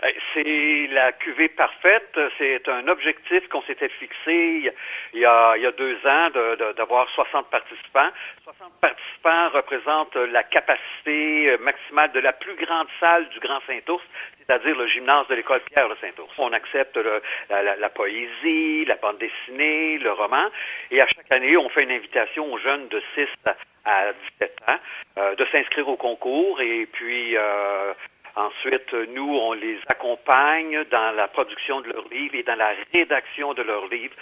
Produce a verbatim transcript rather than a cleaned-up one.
C'est la cuvée parfaite. C'est un objectif qu'on s'était fixé il y a, il y a deux ans de, de, d'avoir soixante participants. soixante participants représentent la capacité maximale de la plus grande salle du Grand Saint-Ours, c'est-à-dire le gymnase de l'école Pierre de Saint-Ours. On accepte le, la, la, la poésie, la bande dessinée, le roman, et à chaque année, on fait une invitation aux jeunes de six à dix-sept ans euh, de s'inscrire au concours, et puis euh, ensuite, nous, on les accompagne dans la production de leurs livres et dans la rédaction de leurs livres